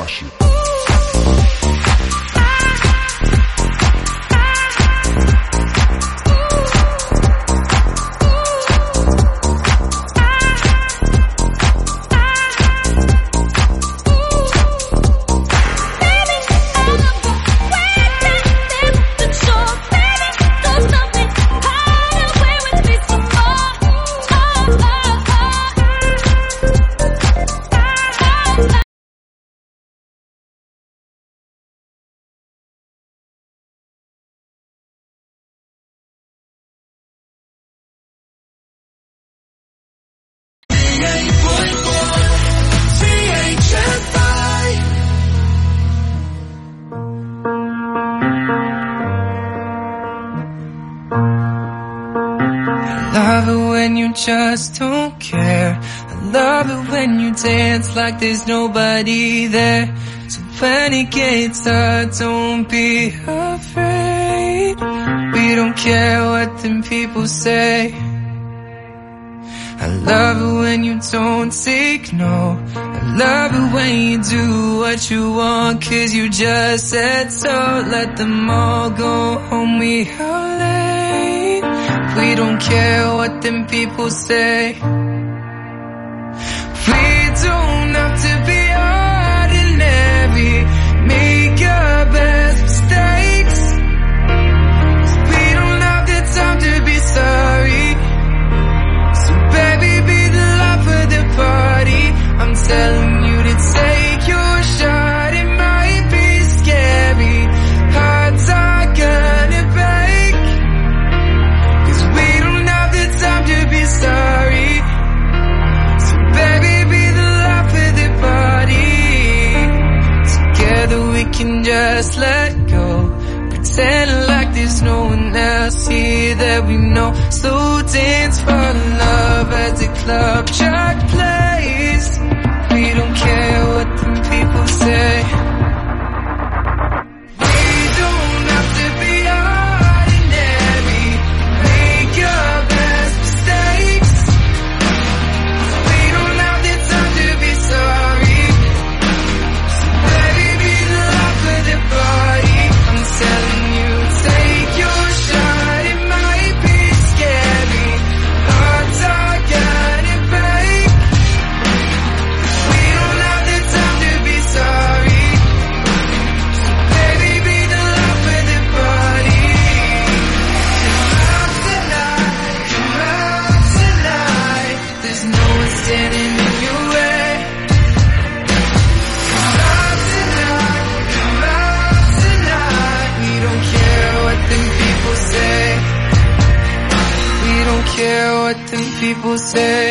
Marshall. Love it when you just don't care. I love it when you dance like there's nobody there. So when it gets hard, don't be afraid. We don't care what them people say. I love it when you don't take no. I love it when you do what you want, 'cause you just said so. Let them all go home, we are late. We don't care what them people say. We don't have to be ordinary. Make our best mistakes. We don't have the time to be sorry. So baby, be the life of the party. I'm telling you to take your shot. It might be scary. Hearts are gonna break. 'Cause we don't have the time to be sorry. So baby, be the life of the party. Together we can just let go. Pretend like there's no one else here that we know. Slow dance for love as the club track plays. We don't care what them people say. We don't have to be ordinary. Make your best mistakes. We don't have the time to be sorry. So baby, be the life of the party. I'm telling you, take your shot. It might be scary. Hearts are gonna break. We don't have the time to be sorry. So baby, be the life of the party. Come out tonight. There's no one standing in your way. Come out tonight. We don't care what them people say. We don't care what them people say.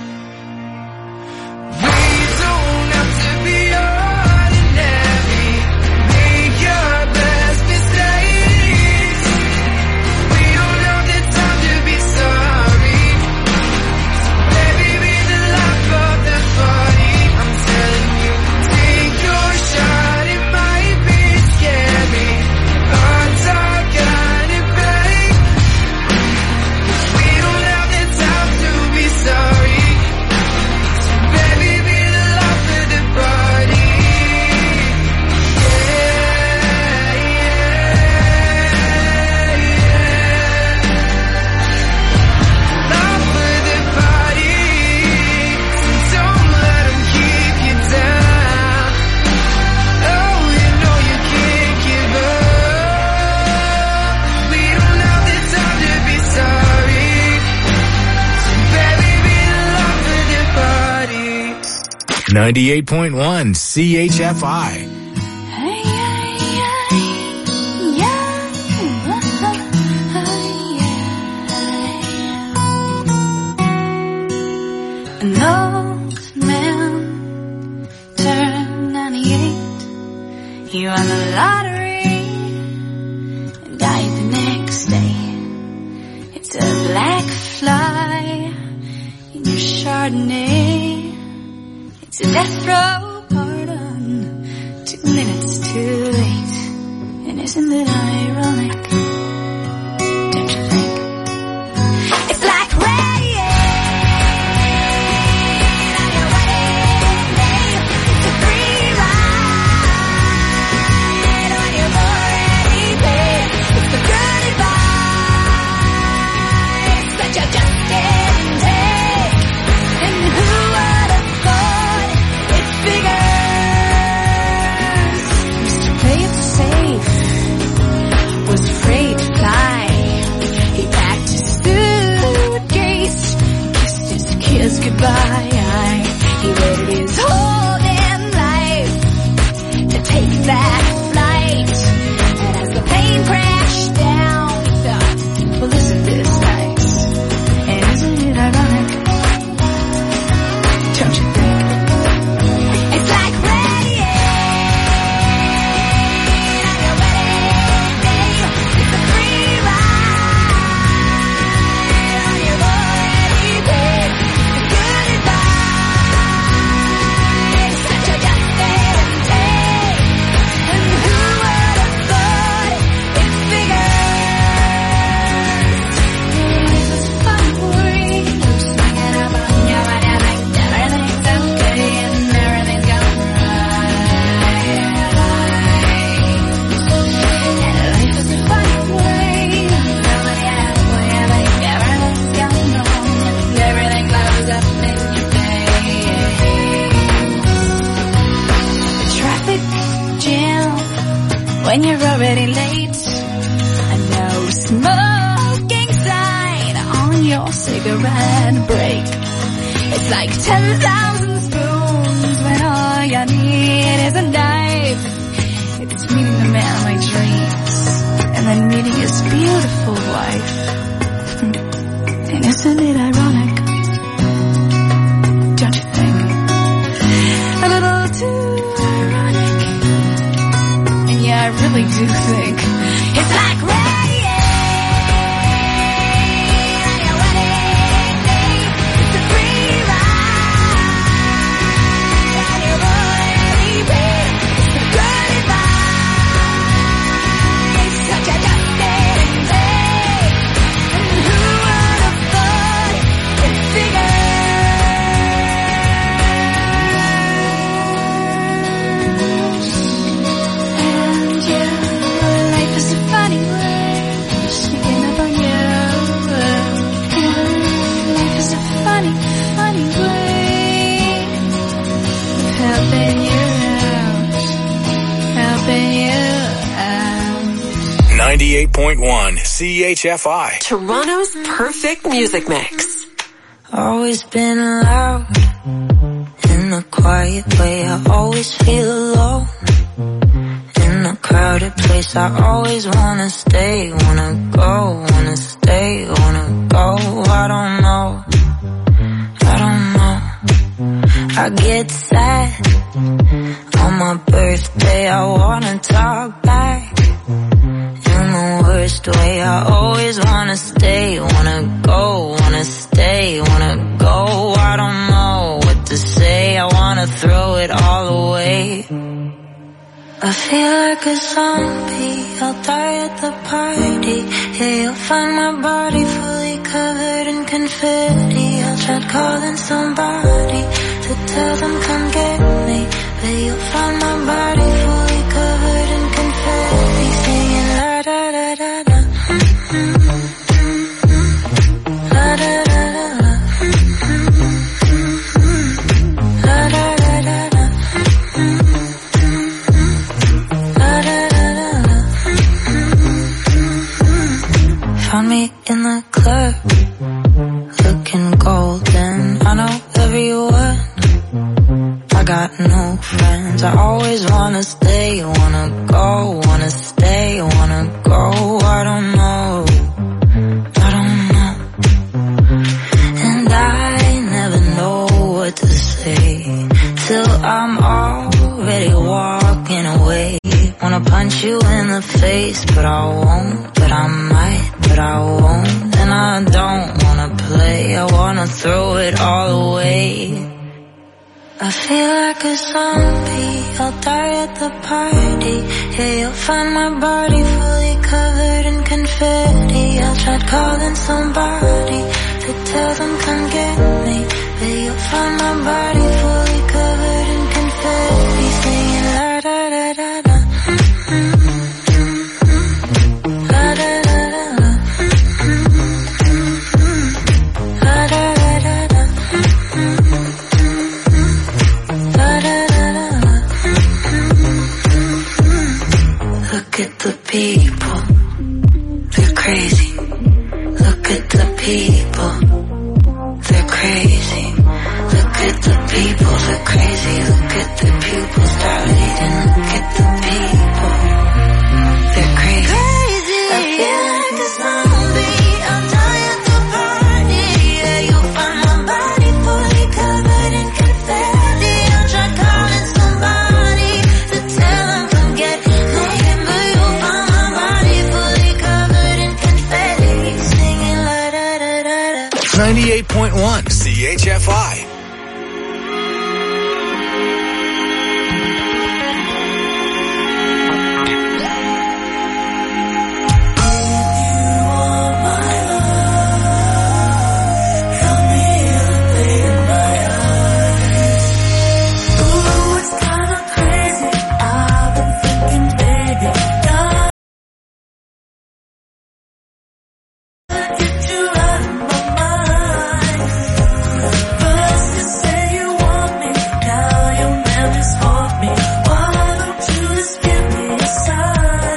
We don't have to be ordinary. Make your best mistakes. We don't have the time to be sorry. Baby, be the life of the party. I'm telling you, take your shot. It might be scary. Hearts are gonna break. We don't have the time to be sorry. So baby, be the life of the party. Life of the party. So don't let them keep you down. Oh, you know you can't give up. We don't have the time to be sorry. So baby, be the life of the party. 98.1 CHFI. An old man turned 98. He won the lottery and died the next day. It's a black fly in your Chardonnay. It's a death row pardon, 2 minutes too late. And isn't it ironic? Don't you think? It's like rain on your wedding day. It's a free ride. when you're already late. A no smoking sign on your cigarette break. It's like 10,000 spoons when all you need is a knife. It's meeting the man of my dreams and then meeting his beautiful wife. And isn't it ironic? Don't you think? A little too ironic. And yeah, I really do think it's like rain on your wedding day. It's a free ride on your royally paid. It's a good advice, such a dusting day. And who would have thought it figured? Life is a funny way, sneaking up on you. Life is a funny, funny way of helping you out. 98.1 CHFI. Toronto's perfect music mix. Always been loud in a quiet way. I always feel alone in a crowded place. I always wanna stay, wanna go, wanna stay, wanna go. I don't know, I get sad on my birthday. I wanna talk back in the worst way. I always wanna stay, wanna go, wanna stay, wanna go. I don't know what to say, I wanna throw it all away. I feel like a zombie, I'll die at the party. Yeah, you'll find my body fully covered in confetti. I'll try calling somebody to tell them come get me, but you'll find my body fully covered in confetti. Singing la da da da da, la da da da da, la da da da da, la da da da da. Found me in the club, looking golden. I know every word, I got no friends. I always wanna stay, wanna go, wanna stay, wanna go. I don't know, and I never know what to say till I'm already walking away. Wanna punch you in the face, but I won't, but I might, but I won't. And I don't wanna play, I wanna throw it all away. I feel like a zombie, I'll die at the party. Yeah, you'll find my body fully covered in confetti. I'll try calling somebody to tell them come get me, but you'll find my body fully covered in confetti. Singing la da da da da, la da da da da, la da da da da, la da da da da. Look at the people, they're crazy. Look at the people, they're crazy. Look at the people, they're crazy. Look at the pupils dilating. Look at the people, they're crazy. I feel like a zombie, I'll die at the party. Yeah, you'll find my body fully covered in confetti. I'll try calling somebody to tell them come get me, but you'll find my body fully covered in confetti. Singing la da da da da. 98.1 CHFI. Why don't you just give me a sign?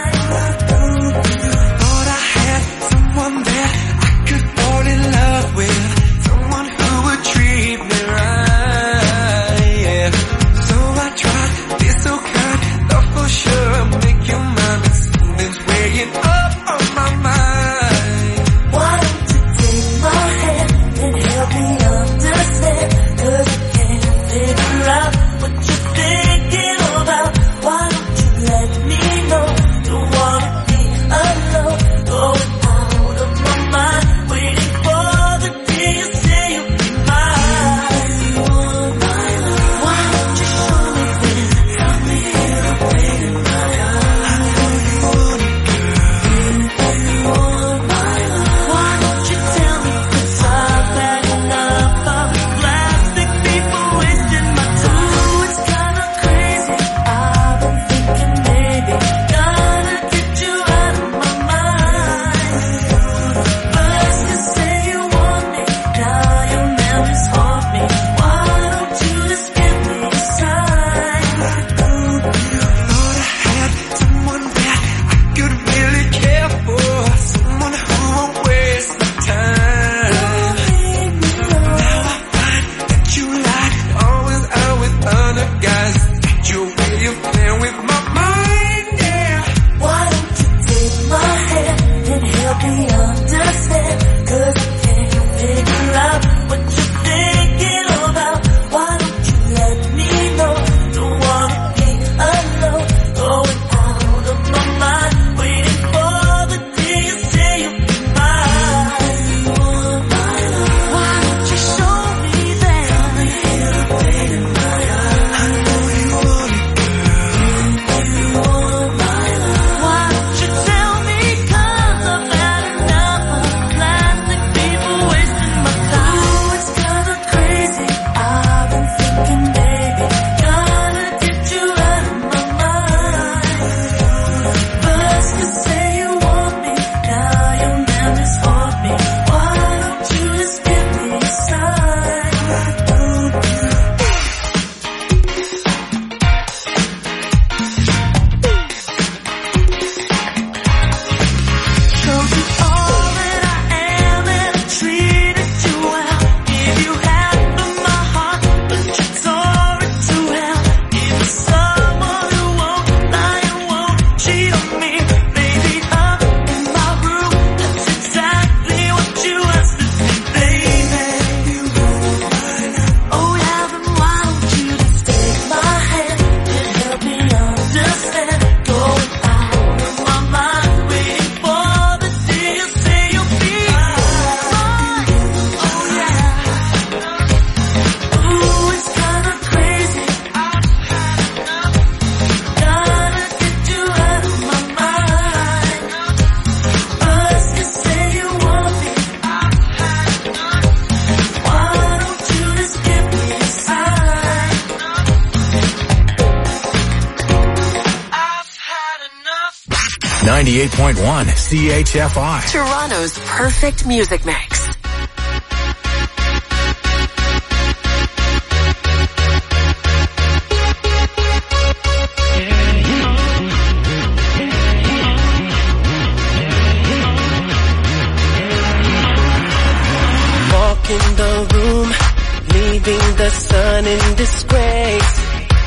98.1 CHFI. Toronto's perfect music mix. Walk in the room, leaving the sun in disgrace.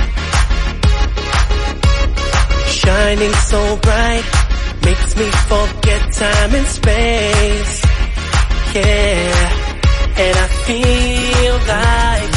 Shining so bright, makes me forget time and space. Yeah, and I feel like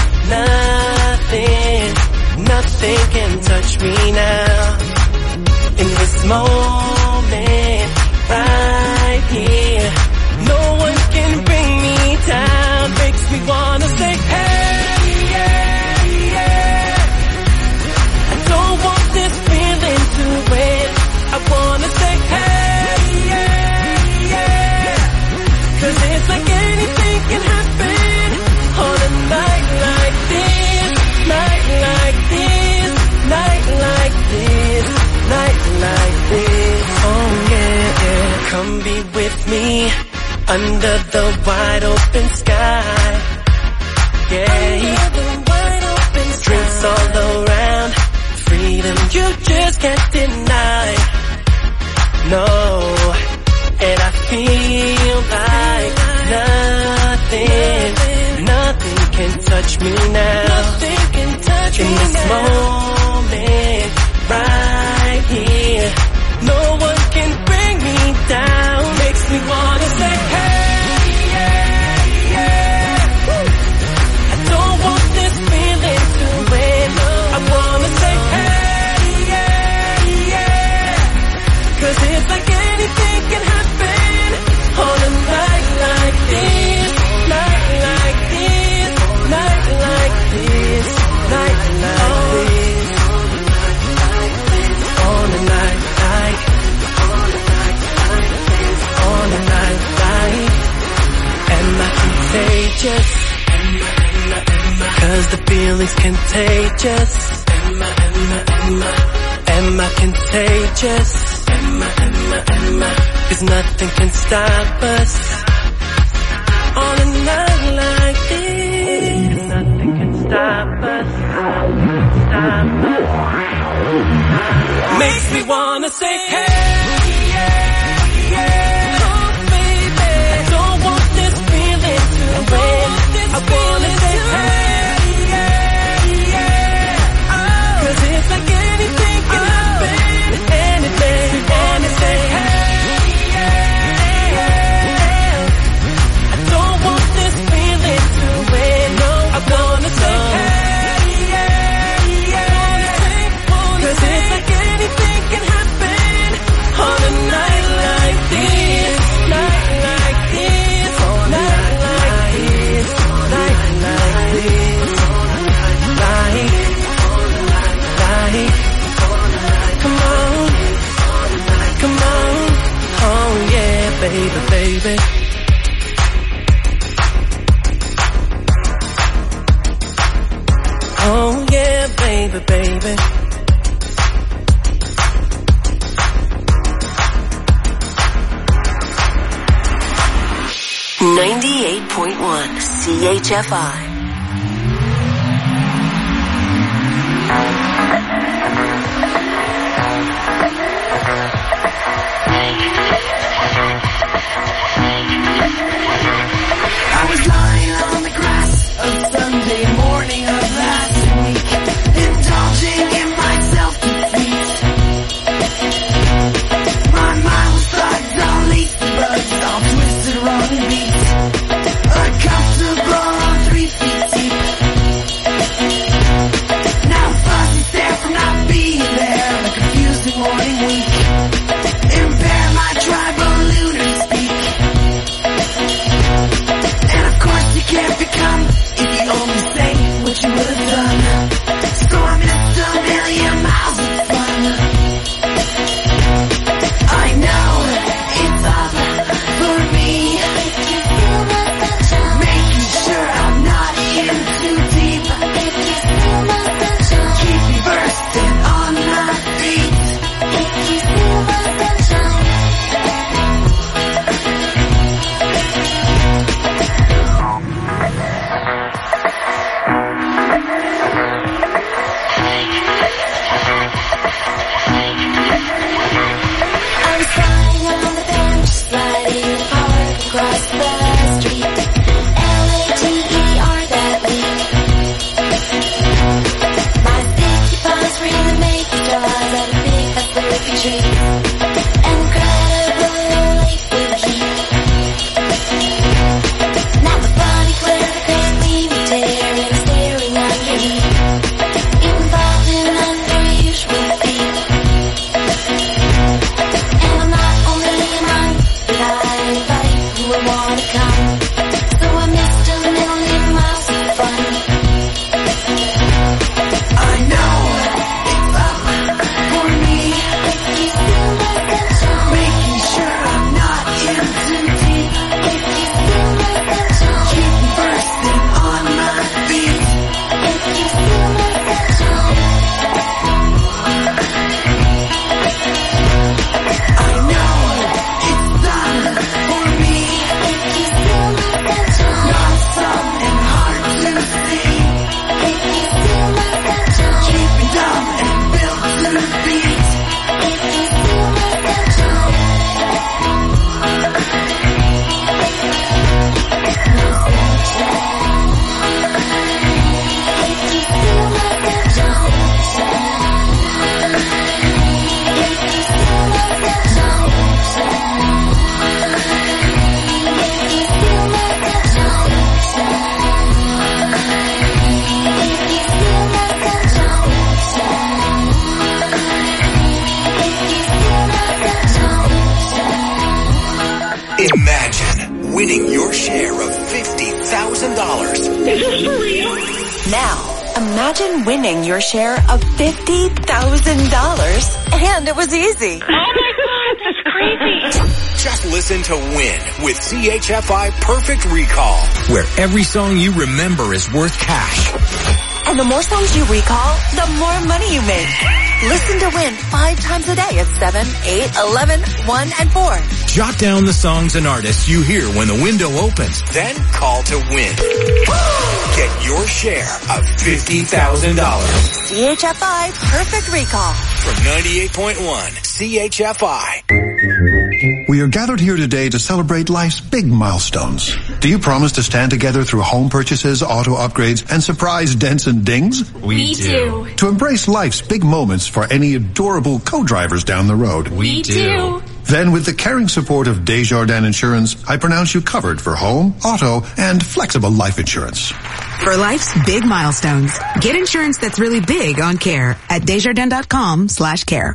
nothing can touch me now. In this moment, right here, no one can bring me down. Makes me wanna say, hey, yeah, yeah. I don't want this feeling to end. I wanna say, hey, yeah, yeah. 'Cause it's like anything can happen on a night like this, night like this, night like this, night like this. Oh yeah, yeah. Come be with me under the wide open sky. Yeah, drinks all around, freedom you just can't deny. No, and I feel like nothing can touch me now. Nothing can touch me now. In this moment, right here, no one can bring me down. Makes me wanna say, hey, yeah, yeah. I don't want this feeling to end. I wanna say, hey, yeah, yeah. 'Cause it's like anything can happen on a night like this, night like this, night like this, night like this, on a night like, on a night like. Am I contagious? 'Cause the feeling's contagious. Am I contagious? 'Cause nothing can stop us on a night like this. Nothing can stop us. Makes me wanna say, hey, yeah, yeah. Oh, baby, I don't want this feeling to end. I wanna say, hey, yeah, yeah. Oh, 'cause it's like anything can happen. Anything, anything, hey, yeah, yeah. I don't want this feeling to end. No, I wanna say, hey, yeah, yeah. 'Cause it's like anything can happen on a night like this, night like this, night like this, night like this, like, come on, come on, oh yeah, baby, baby. Oh yeah, baby, baby. .1 CHFI. I was lying on the grass of Sunday morning of last week, indulging in my self-defeat. My mind was thugged, all lazy bugs, all twisted, wrong beat. Uncomfortable on 3 feet. Now, imagine winning your share of $50,000 and it was easy. Oh my God, that's crazy. Just listen to Win with CHFI Perfect Recall, where every song you remember is worth cash. And the more songs you recall, the more money you make. Listen to Win 5 times a day at 7, 8, 11, 1, and 4. Jot down the songs and artists you hear when the window opens. Then call to win. Get your share of $50,000. CHFI Perfect Recall. From 98.1 CHFI. We are gathered here today to celebrate life's big milestones. Do you promise to stand together through home purchases, auto upgrades, and surprise dents and dings? We do. To embrace life's big moments for any adorable co-drivers down the road? We do. Then with the caring support of Desjardins Insurance, I pronounce you covered for home, auto, and flexible life insurance. For life's big milestones, get insurance that's really big on care at Desjardins.com/care.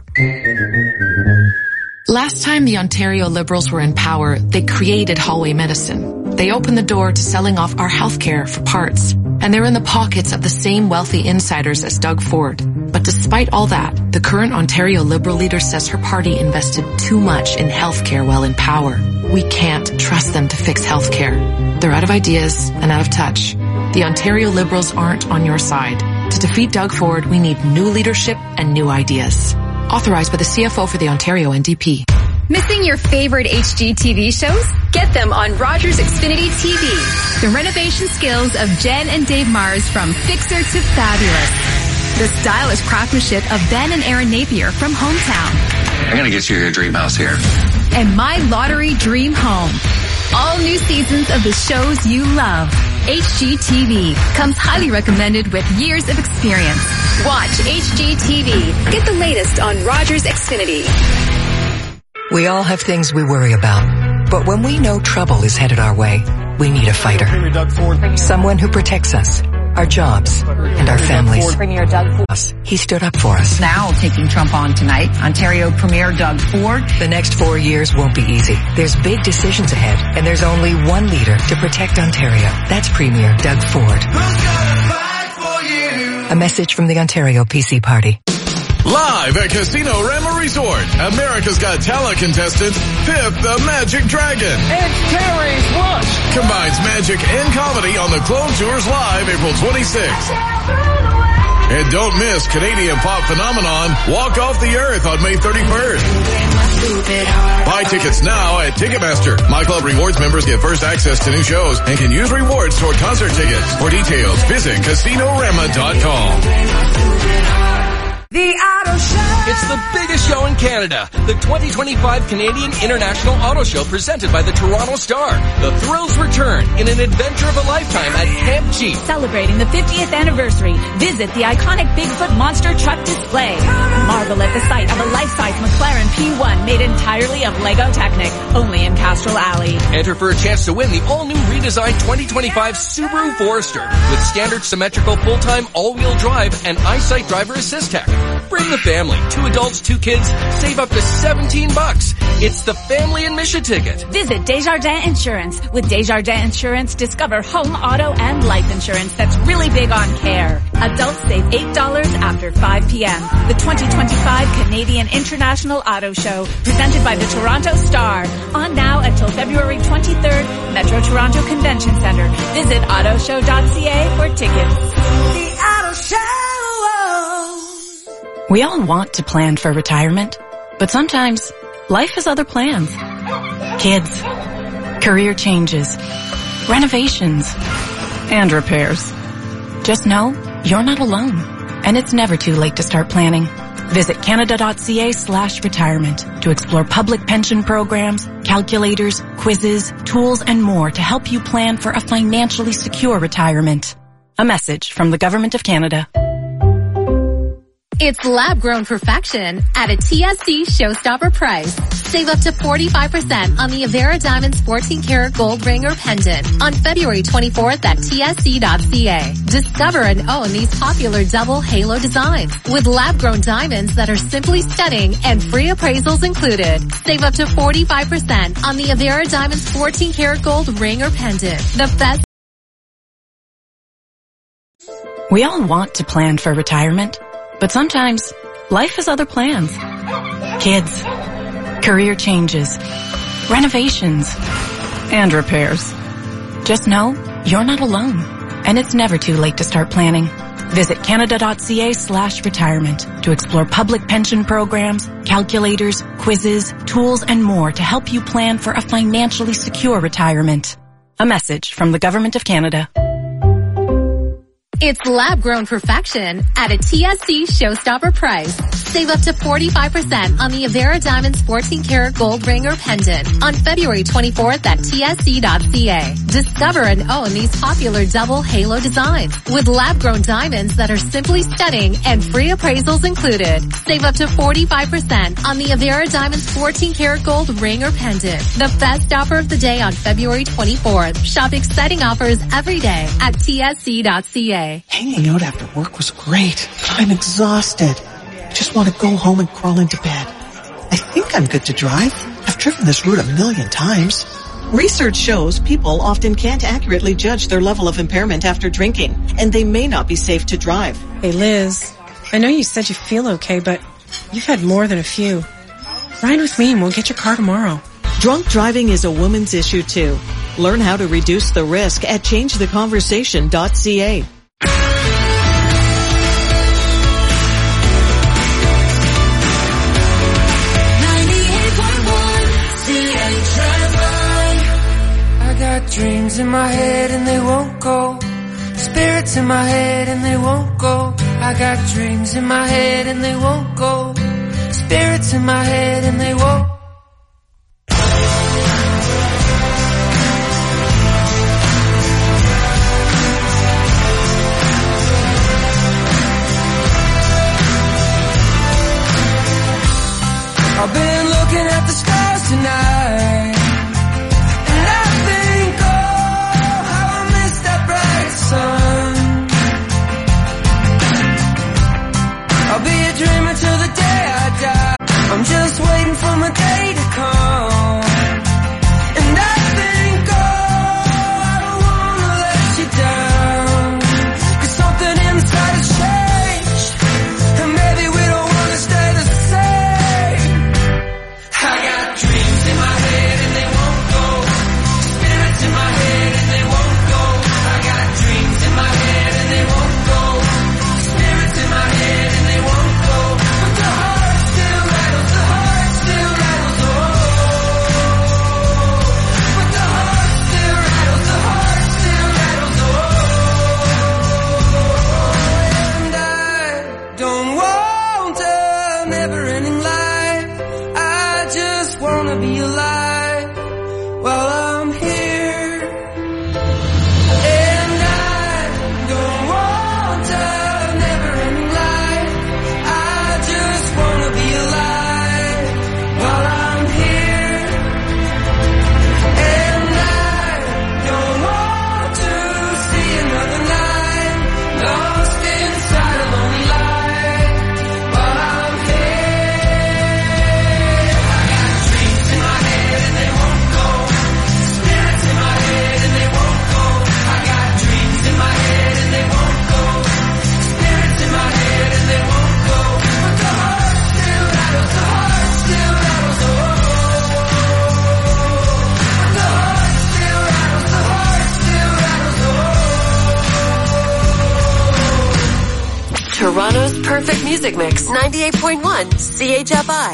Last time the Ontario Liberals were in power, they created hallway medicine. They opened the door to selling off our healthcare for parts. And they're in the pockets of the same wealthy insiders as Doug Ford. But despite all that, the current Ontario Liberal leader says her party invested too much in healthcare while in power. We can't trust them to fix healthcare. They're out of ideas and out of touch. The Ontario Liberals aren't on your side. To defeat Doug Ford, we need new leadership and new ideas. Authorized by the CFO for the Ontario NDP. Missing your favorite HGTV shows? Get them on Rogers Xfinity TV. The renovation skills of Jen and Dave Mars from Fixer to Fabulous. The stylish craftsmanship of Ben and Aaron Napier from Hometown. I'm going to get you your dream house here. And My Lottery Dream Home. All new seasons of the shows you love. HGTV comes highly recommended with years of experience. Watch HGTV. Get the latest on Rogers Xfinity. We all have things we worry about. But when we know trouble is headed our way, we need a fighter. Someone who protects us, our jobs, and our families. Premier Doug Ford. He stood up for us. Now taking Trump on tonight, Ontario Premier Doug Ford. The next 4 years won't be easy. There's big decisions ahead, and there's only one leader to protect Ontario. That's Premier Doug Ford. A message from the Ontario PC Party. Live at Casino Rama Resort, America's Got Talent contestant, Pip the Magic Dragon. And Terry's Rush. Combines magic and comedy on the Clone Tours Live April 26th. And don't miss Canadian pop phenomenon Walk Off the Earth on May 31st. Buy tickets now at Ticketmaster. My Club Rewards members get first access to new shows and can use rewards toward concert tickets. For details, visit CasinoRama.com. The Auto Show. It's the biggest show in Canada. The 2025 Canadian International Auto Show presented by the Toronto Star. The thrills return in an adventure of a lifetime at Camp Jeep. Celebrating the 50th anniversary, visit the iconic Bigfoot monster truck display. Marvel at the sight of a life-size McLaren P1 made entirely of Lego Technic, only in Castro Alley. Enter for a chance to win the all-new redesigned 2025 Subaru Forester with standard symmetrical full-time all-wheel drive and EyeSight driver assist tech. Bring the family, 2 adults, 2 kids, save up to $17. It's the family admission ticket. Visit Desjardins Insurance. With Desjardins Insurance, discover home, auto, and life insurance that's really big on care. Adults save $8 after 5 p.m. The 2025 Canadian International Auto Show, presented by the Toronto Star. On now until February 23rd, Metro Toronto Convention Centre. Visit autoshow.ca for tickets. The Auto Show. We all want to plan for retirement, but sometimes life has other plans. Kids, career changes, renovations, and repairs. Just know you're not alone, and it's never too late to start planning. Visit canada.ca/retirement to explore public pension programs, calculators, quizzes, tools, and more to help you plan for a financially secure retirement. A message from the Government of Canada. It's lab-grown perfection at a TSC showstopper price. Save up to 45% on the Avera Diamonds 14-karat gold ring or pendant on February 24th at tsc.ca. Discover and own these popular double halo designs with lab-grown diamonds that are simply stunning and free appraisals included. Save up to 45% on the Avera Diamonds 14-karat gold ring or pendant. The best We all want to plan for retirement, but sometimes life has other plans. Kids, career changes, renovations, and repairs. Just know you're not alone, and it's never too late to start planning. Visit Canada.ca/retirement to explore public pension programs, calculators, quizzes, tools, and more to help you plan for a financially secure retirement. A message from the Government of Canada. It's lab-grown perfection at a TSC showstopper price. Save up to 45% on the Avera Diamonds 14-karat gold ring or pendant on February 24th at TSC.ca. Discover and own these popular double halo designs with lab-grown diamonds that are simply stunning and free appraisals included. Save up to 45% on the Avera Diamonds 14-karat gold ring or pendant. The best offer of the day on February 24th. Shop exciting offers every day at TSC.ca. Hanging out after work was great, but I'm exhausted. I just want to go home and crawl into bed. I think I'm good to drive. I've driven this route 1,000,000 times. Research shows people often can't accurately judge their level of impairment after drinking, and they may not be safe to drive. Hey Liz, I know you said you feel okay, but you've had more than a few. Ride with me and we'll get your car tomorrow. Drunk driving is a woman's issue too. Learn how to reduce the risk at changetheconversation.ca. Dreams in my head and they won't go. Spirits in my head and they won't go. I got dreams in my head and they won't go. Spirits in my head and they won't. I've been looking at the stars tonight. I'll be a dreamer till the day I die. I'm just waiting for my day to come. And I think, I don't wanna let you down. 'Cause something inside has changed. And maybe we don't wanna stay the same. I got dreams in my head and they won't go. Spirits in my head and they won't go. I got dreams in my head and they won't go. Spirits in my head and they won't go. But the heart still rattles, the heart still rattles, oh. But the heart still rattles, the heart still rattles, oh. And I don't want a never-ending life. I just wanna be alive while I'm here. And I don't want a never-ending life. I just wanna be alive while I'm here. And I don't want to see another night lost inside a lonely life while I'm here. I got dreams in my head and they won't go. Spirits in my head and they won't go. I got dreams in my head and they won't go. Spirits in my head and they won't go. But the heart still rattles, the heart still rattles, oh. But the heart still rattles, the heart still rattles, oh. Toronto's perfect music mix, 98.1 CHFI.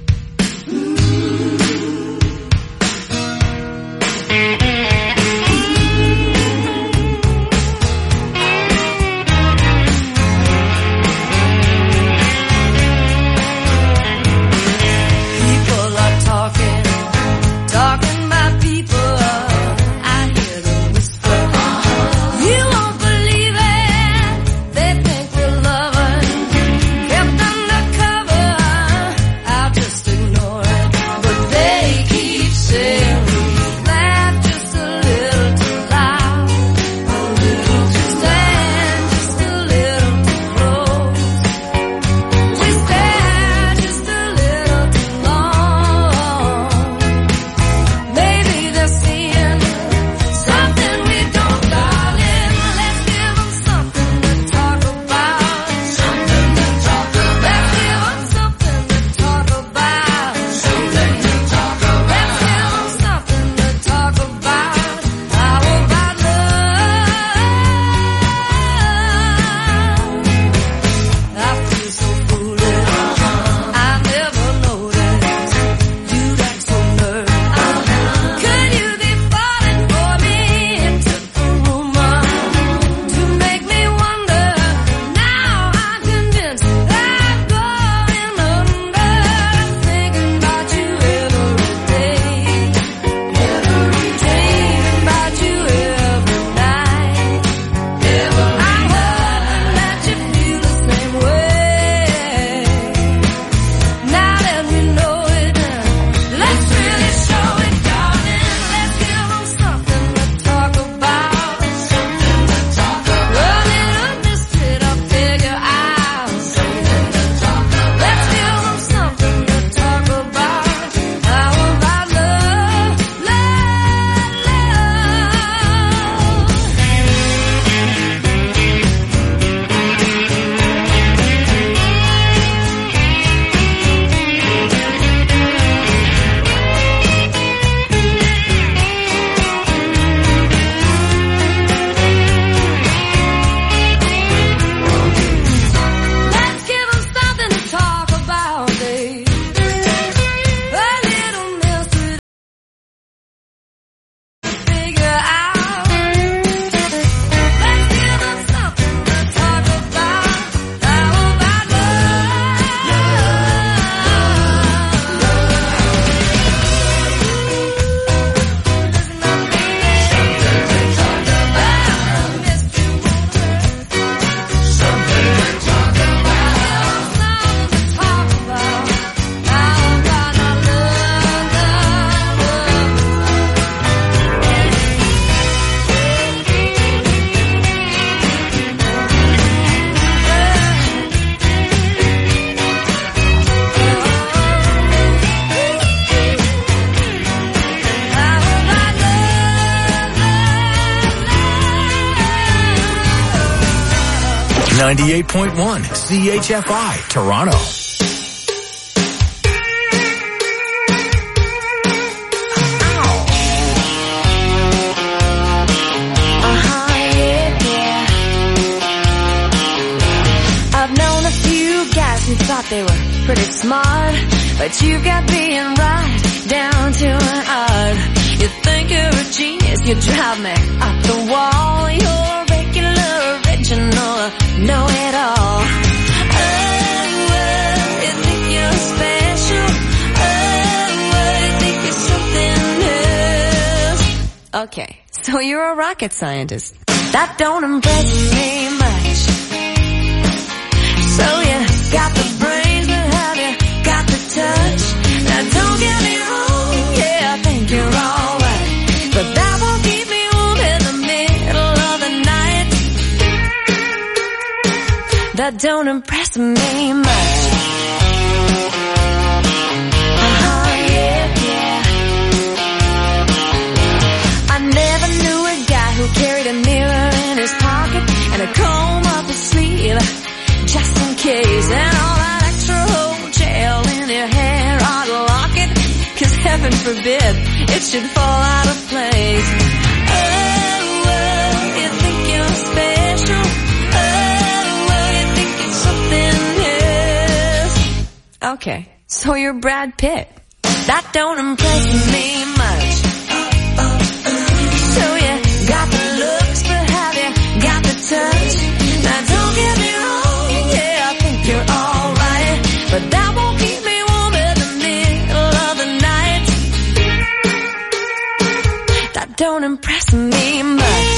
People are talking about people. I hear them whisper. You won't believe it. They think we're lovers, kept undercover. I'll just ignore it. But they keep saying we laugh just a 98.1 CHFI, Toronto. I've known a few guys who thought they were pretty smart, but you got being right down to an art. You think you're a genius, you drive me up the wall. You're regular, original, know-it-all. Oh, you think you're special. Oh, you think you're something else. Okay, so you're a rocket scientist. That don't impress me much. So you got the brains, but have you got the touch? Now don't get me wrong, yeah, I think you're alright, but that won't keep me warm in the middle of the night. That don't impress me much. I never knew a guy who carried a mirror in his pocket and a comb up his sleeve, just in case, and all that extra hotel in your hair ought to lock it, 'cause heaven forbid it should fall out of place. Oh, you think you're special. Oh, you think it's something else. Okay, so you're Brad Pitt. That don't impress me much. So you got the looks, but have you got the touch? Now don't get me wrong, yeah, I think you're alright, but that won't keep me warm in the middle of the night. That don't impress me much.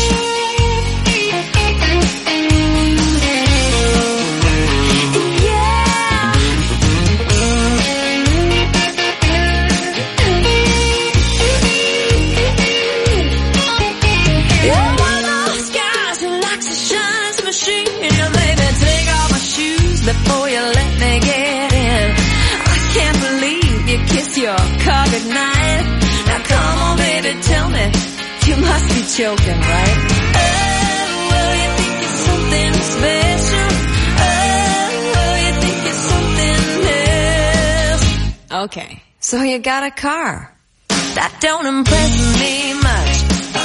You're one of those guys who likes to shine some machine. You made me take off my shoes before you let me get in. I can't believe you kissed your car goodnight. Now come on, baby, tell me, you must be joking, right? Oh, you think it's something special. Oh, you think it's something else. Okay, so you got a car. That don't impress me much.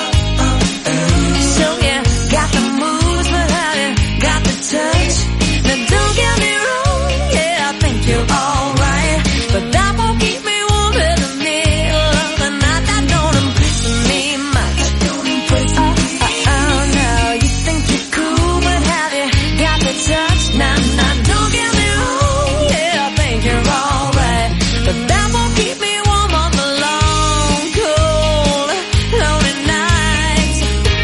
So you got the moves, but have you got the touch? Now don't get me wrong, yeah, I think you're alright, but that won't keep me warm in the middle of the night. That don't impress me much. Oh, no, you think you're cool, but have you got the touch? Now, don't get me wrong, yeah, I think you're alright, but that won't keep me warm on the long, cold, lonely nights.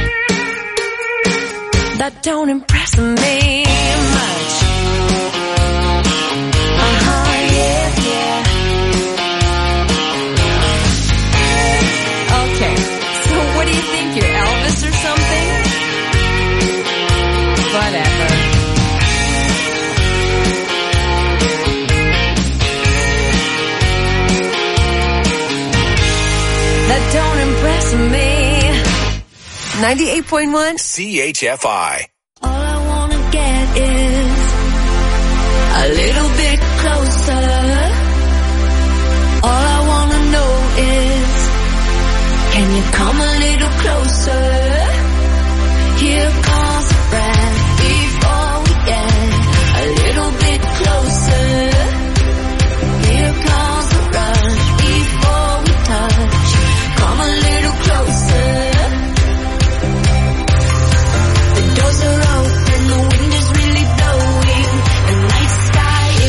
That don't impress me much. Yeah. Okay, so what do you think, you're Elvis or something? Whatever. That don't impress me. 98.1 CHFI. All I wanna get is a little bit closer. All I wanna know is, can you come a little closer? Here comes the breath before we get a little bit closer. Here comes the rush before we touch. Come a little closer. The doors are open, the wind is really blowing, the night sky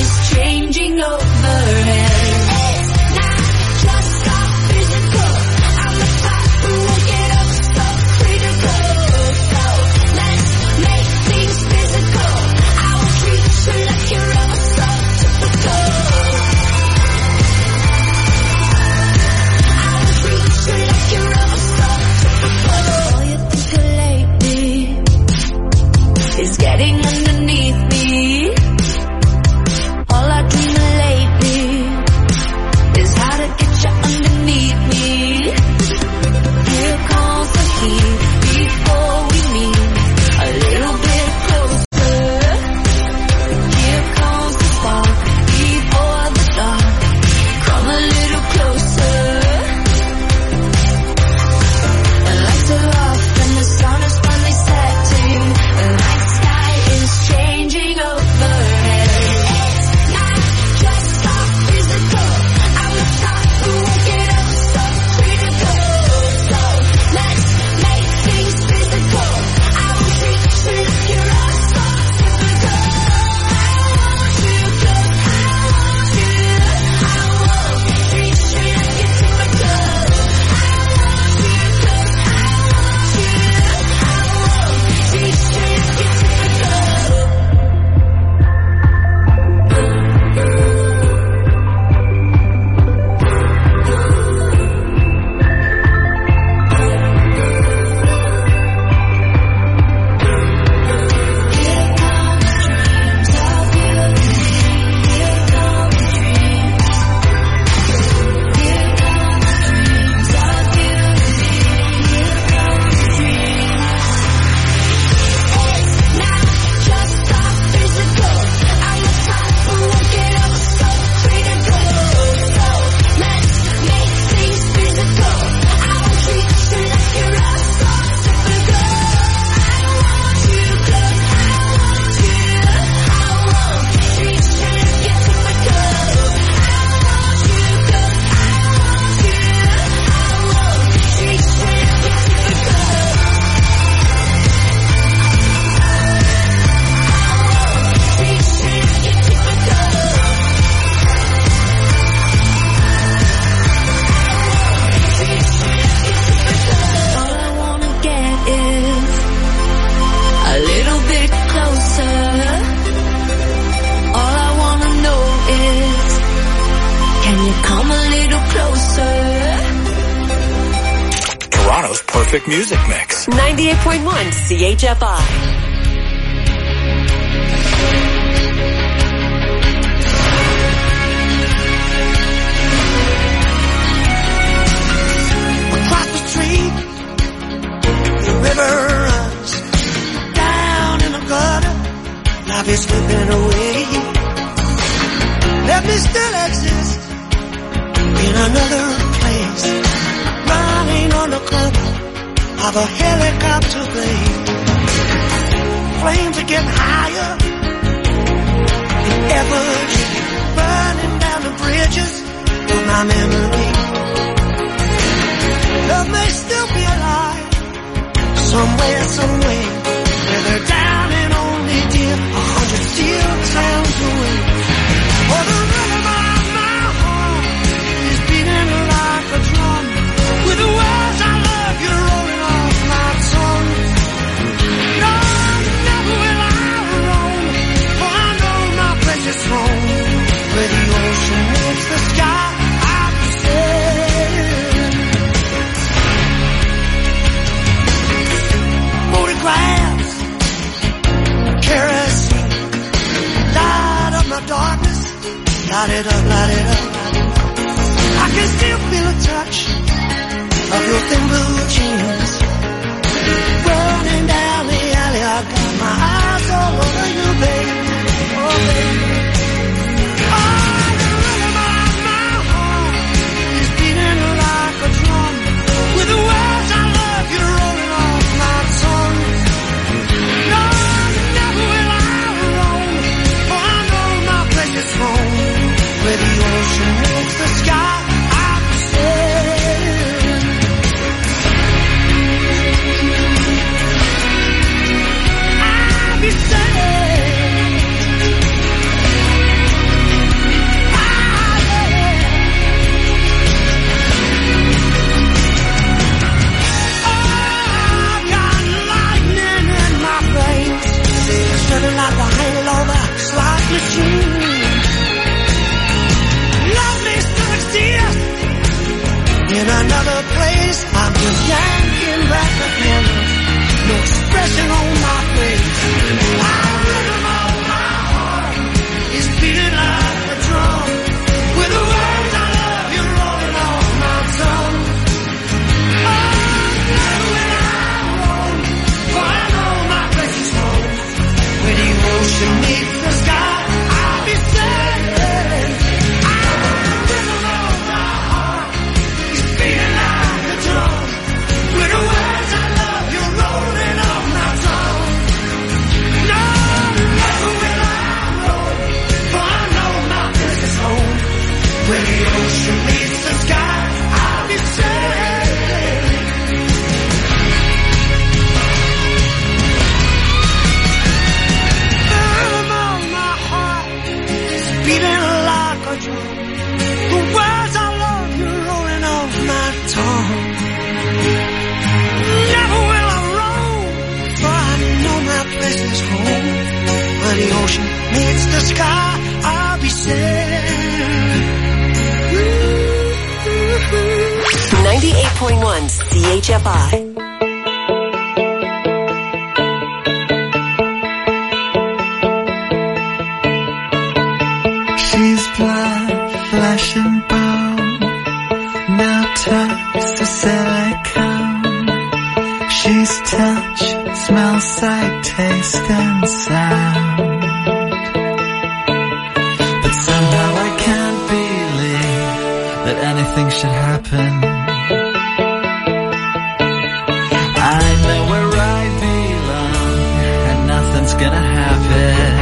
perfect music mix. 98.1 CHFI. Across the street, the river runs down in the gutter. Life is slipping away. Let me still exist in another place, running on the cover of a helicopter blade. Flames are getting higher, the efforts burning down the bridges of my memory. Love may still be alive, somewhere, somewhere, where they're down and only dear 100 steel sounds away. Oh, the rhythm of my heart is beating like a drum, with the words I love you rolling off my tongue. No, never will I roam, for I know my place is home, where the ocean meets the sky. I'll be sailing. Photographs, kerosene, light up my darkness, light it up, light it up. I can still feel a touch of your thin blue jeans running down the alley. I got my eyes all over you, baby. Oh, baby. Oh, the rhythm of my heart is beating like a drum, with the words I love you rolling off my tongue. No, never will I roam, for I know my place is home, where the ocean meets the sky. I'll be sailing. I'll be sailing. I've got lightning in my veins, spreading like a halo of a slot machine. Lovely still exists in another place. I'm just yanking back the handles, no expression on my face. My rhythm of my heart is beating like a drum, with the words I love you rolling off my tongue. Oh, never will I roam, for I know my place is home, where the ocean meets the sky. I'll be sailing. With the words I love you rolling off my tongue. No, never will I roam, for I know my place is home, where the ocean meets the sky. I'll be sailing. The rhythm of my heart is beating like a drum. The words I love you rolling off my tongue. Never will I roam, for I know my place is home, where the ocean meets the sky. I'll be sailing. 98.1 CHFI. She's blood, flesh and bone, now touch the silicone. She's touch, smell, sight, taste and sound. But somehow I can't believe that anything should happen. I know where I belong, and nothing's gonna happen.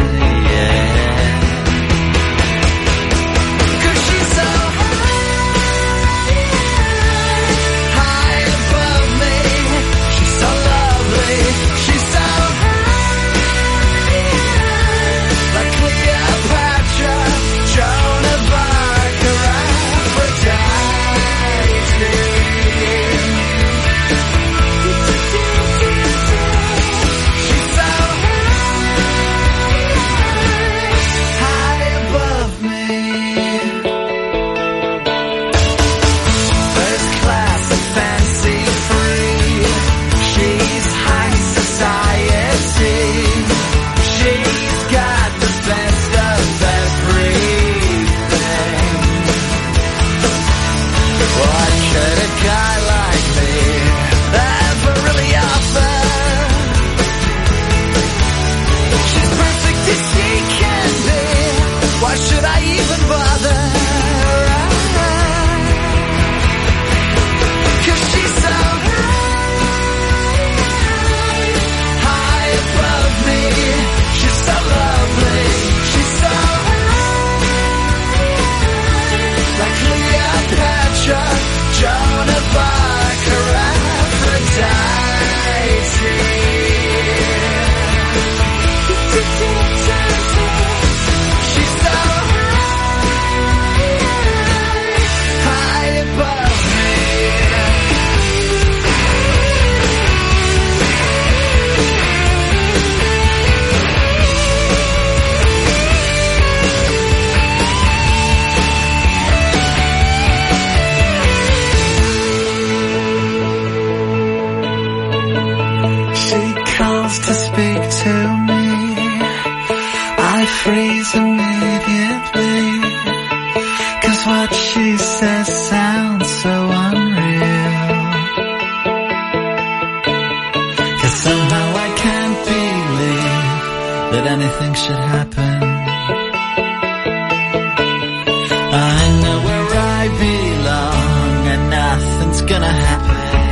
Why should I even bother? 'Cause she's so high above me. She's so lovely. She's so like Cleopatra, Joan of Arc, or Aphrodite. She's so high above me. She calls to speak to me. I freeze immediately, 'cause what she says sounds so unreal. 'Cause somehow I can't believe that anything should happen. I know where I belong and nothing's gonna happen.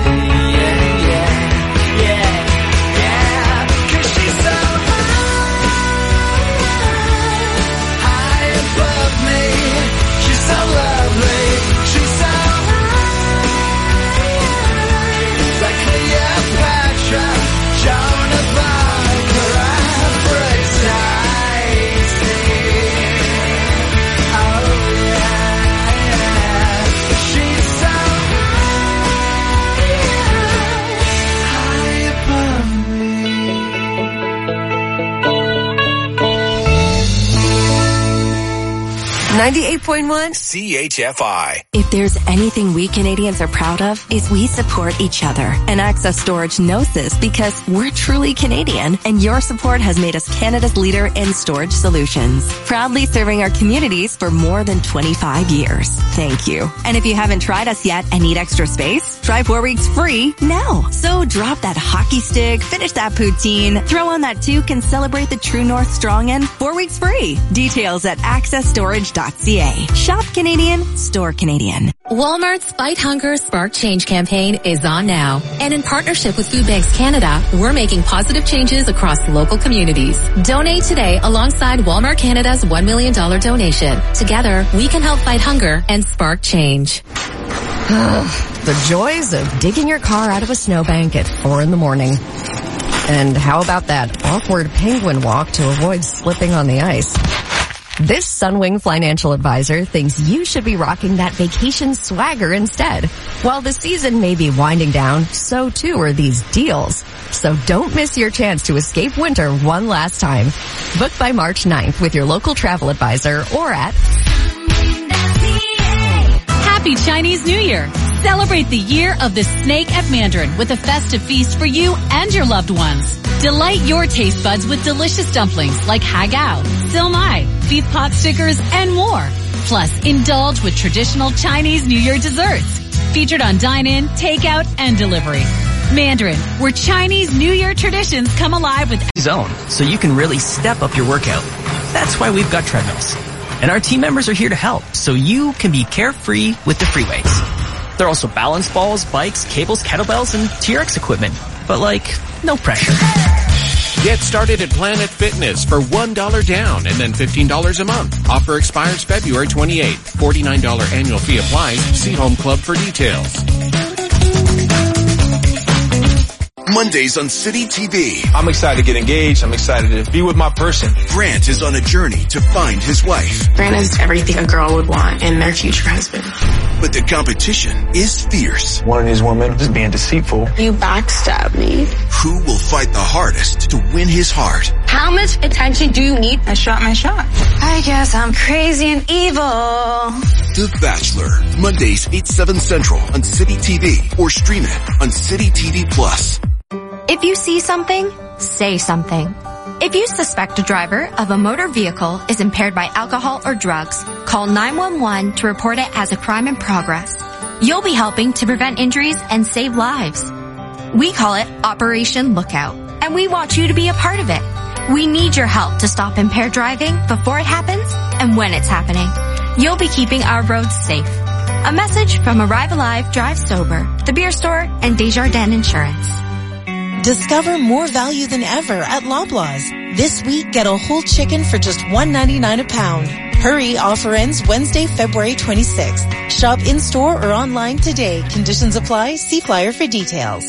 CHFI. If there's anything we Canadians are proud of, is we support each other. And Access Storage knows this because we're truly Canadian, and your support has made us Canada's leader in storage solutions. Proudly serving our communities for more than 25 years. Thank you. And if you haven't tried us yet and need extra space, try 4 weeks free now. So drop that hockey stick, finish that poutine, throw on that toque, and celebrate the True North Strong End 4 weeks free. Details at accessstorage.ca. Shop Canadian, store Canadian. Walmart's Fight Hunger, Spark Change campaign is on now. And in partnership with Food Banks Canada, we're making positive changes across local communities. Donate today alongside Walmart Canada's $1 million donation. Together, we can help fight hunger and spark change. The joys of digging your car out of a snowbank at 4 a.m. And how about that awkward penguin walk to avoid slipping on the ice? This Sunwing financial advisor thinks you should be rocking that vacation swagger instead. While the season may be winding down, so too are these deals. So don't miss your chance to escape winter one last time. Book by March 9th with your local travel advisor or at Happy Chinese New Year! Celebrate the year of the snake at Mandarin with a festive feast for you and your loved ones. Delight your taste buds with delicious dumplings like hagao, silmai, beef pot stickers, and more. Plus, indulge with traditional Chinese New Year desserts. Featured on dine-in, takeout, and delivery. Mandarin, where Chinese New Year traditions come alive with zone, so you can really step up your workout. That's why we've got treadmills. And our team members are here to help, so you can be carefree with the free weights. There are also balance balls, bikes, cables, kettlebells, and TRX equipment. But no pressure. Get started at Planet Fitness for $1 down and then $15 a month. Offer expires February 28th. $49 annual fee applies. See Home Club for details. Mondays on City TV. I'm excited to get engaged. I'm excited to be with my person. Grant is on a journey to find his wife. Grant is everything a girl would want in their future husband. But the competition is fierce. One of these women is being deceitful. You backstabbed me. Who will fight the hardest to win his heart? How much attention do you need? I shot my shot. I guess I'm crazy and evil. The Bachelor. Mondays 8/7 Central on City TV or stream it on City TV Plus. If you see something, say something. If you suspect a driver of a motor vehicle is impaired by alcohol or drugs, call 911 to report it as a crime in progress. You'll be helping to prevent injuries and save lives. We call it Operation Lookout, and we want you to be a part of it. We need your help to stop impaired driving before it happens and when it's happening. You'll be keeping our roads safe. A message from Arrive Alive, Drive Sober, The Beer Store, and Desjardins Insurance. Discover more value than ever at Loblaws. This week, get a whole chicken for just $1.99 a pound. Hurry, offer ends Wednesday, February 26th. Shop in-store or online today. Conditions apply. See flyer for details.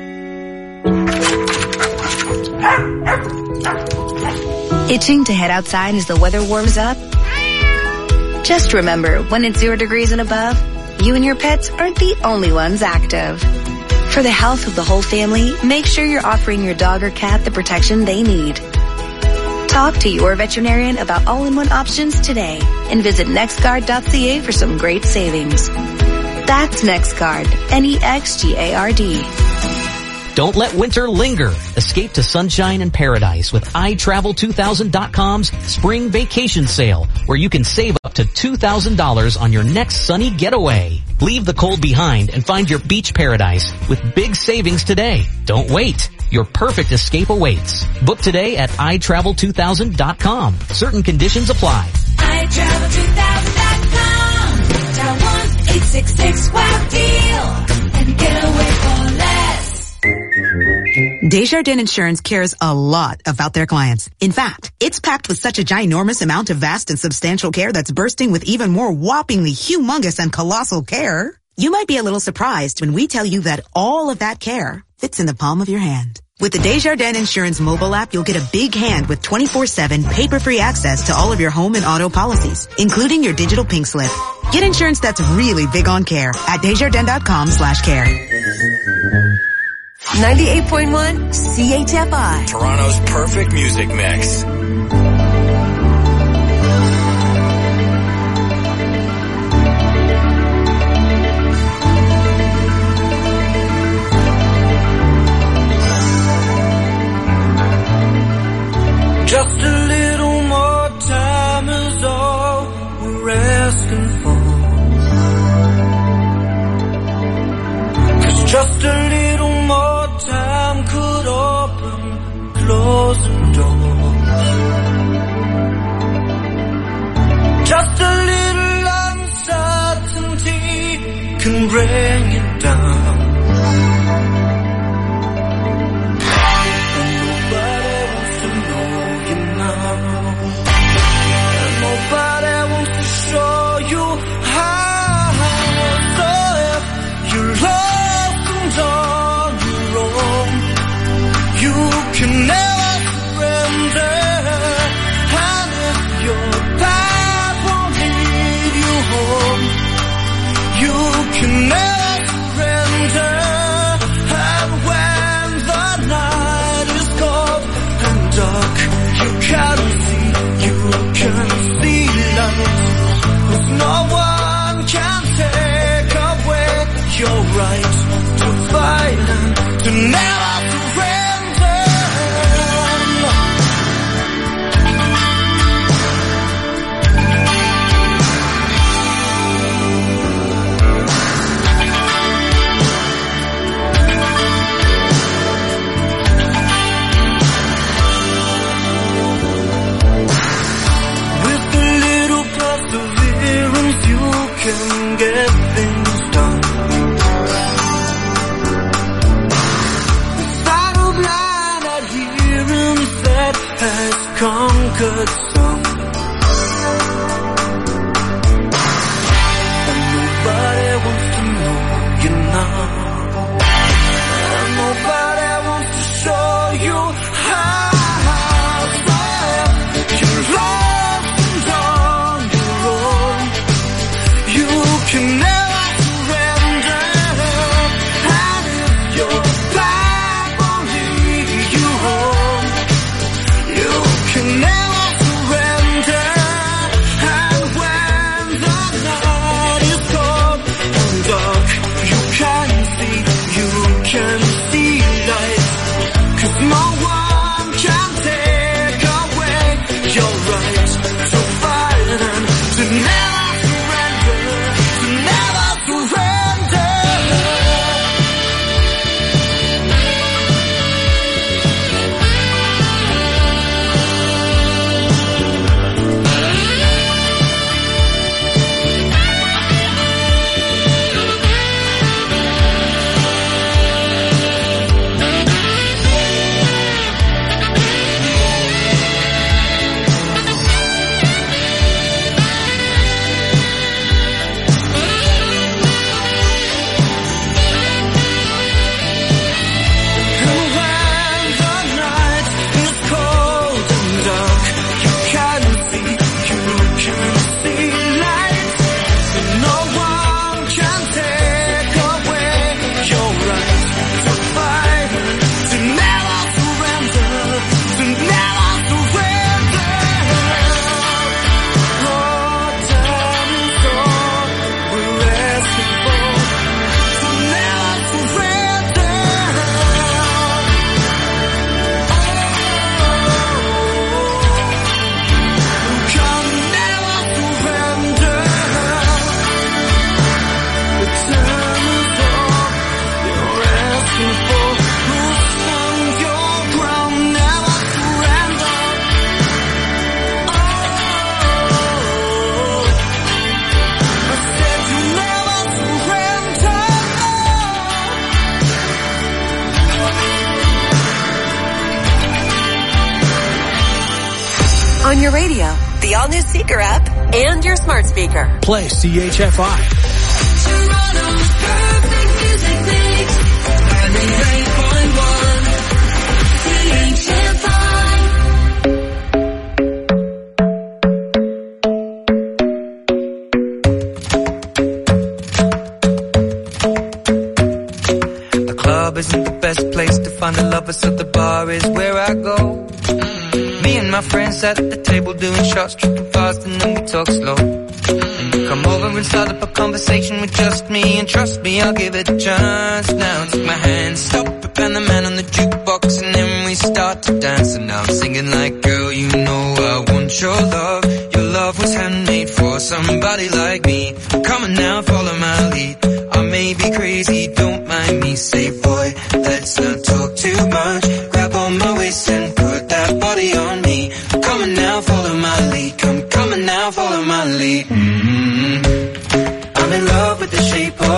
Itching to head outside as the weather warms up? Just remember, when it's 0 degrees and above, you and your pets aren't the only ones active. For the health of the whole family, make sure you're offering your dog or cat the protection they need. Talk to your veterinarian about all-in-one options today and visit nextguard.ca for some great savings. That's NextGuard, NEXGARD. Don't let winter linger. Escape to sunshine and paradise with iTravel2000.com's spring vacation sale, where you can save up to $2,000 on your next sunny getaway. Leave the cold behind and find your beach paradise with big savings today. Don't wait. Your perfect escape awaits. Book today at iTravel2000.com. Certain conditions apply. iTravel2000.com. Dial 1-866-WOW-DEAL and get away for less. Desjardins Insurance cares a lot about their clients. In fact, it's packed with such a ginormous amount of vast and substantial care that's bursting with even more whoppingly humongous and colossal care. You might be a little surprised when we tell you that all of that care fits in the palm of your hand. With the Desjardins Insurance mobile app, you'll get a big hand with 24/7 paper-free access to all of your home and auto policies, including your digital pink slip. Get insurance that's really big on care at Desjardins.com/care. 98.1 CHFI. Toronto's perfect music mix. Just a little more time is all we're asking for. 'Cause just a little more time could open closing doors. Just a little uncertainty can bring you down. Nobody wants to show you how. So if you're lost and on your own, you can never surrender. And if your path won't lead you home, you can never surrender. And when the night is cold and dark, you can't see light, 'cause no one can take away your right to fight and to never surrender. Can get things done. Without a blind adherence that has conquered some. And nobody wants to know you now. And nobody wants to show you how. So if you're lost and on your own, you can never surrender. And if your path won't lead you home, you can never surrender. the all-new Seeker app and your smart speaker. Play CHFI. Toronto's perfect music mix. 98.1 CHFI. The club isn't the best place to find a lover, so the bar is where I go. Me and my friends at the table doing shots, tripping fast, and then we talk slow. And you come over and start up a conversation with just me, and trust me, I'll give it a chance. Now take my hand, stop it, and the man on the jukebox, and then we start to dance. And now I'm singing like, girl, you know I want your love. Your love was handmade for somebody like me. Come on now, follow my lead. I may be crazy, don't mind me, say